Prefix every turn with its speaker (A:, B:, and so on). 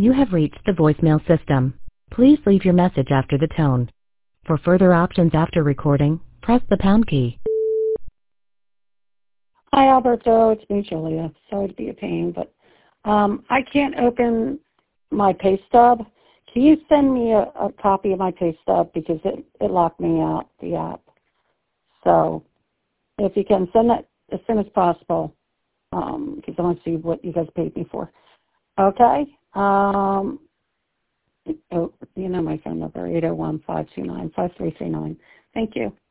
A: You have reached the voicemail system. Please leave your message after the tone. For further options after recording, press the pound key.
B: Hi, Alberto. It's me, Julia. Sorry to be a pain, but I can't open my pay stub. Can you send me a copy of my pay stub because it locked me out, the app. So if you can send that as soon as possible, because I want to see what you guys paid me for. Okay? Oh, you know my phone number, 801-529-5339. Thank you.